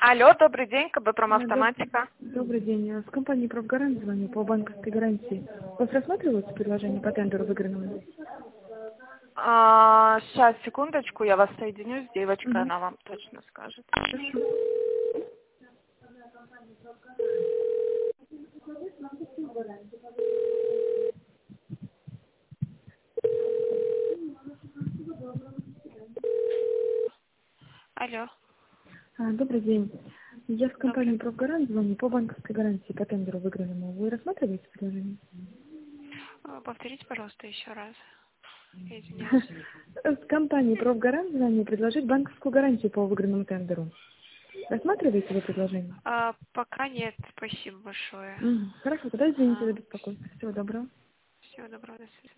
Алло, добрый день, КБ Добрый, Промавтоматика. добрый день. С компании «Профгарант» звоню по банковской гарантии. У вас рассматривается предложение по тендеру выигранному? Сейчас, секундочку, я вас соединю с девочкой, Угу. она вам точно скажет. Хорошо. Алло, Добрый день. Я с компании добрый. «Профгарант» звоню по банковской гарантии по тендеру выигранному. Вы рассматриваете предложение? Повторите, пожалуйста, еще раз. Я извиняюсь. С компании «Профгарант» звоню предложить банковскую гарантию по выигранному тендеру. Рассматриваете вы предложение? Пока нет, спасибо большое. Хорошо, тогда извините за беспокойство. Всего доброго. Всего доброго, до свидания.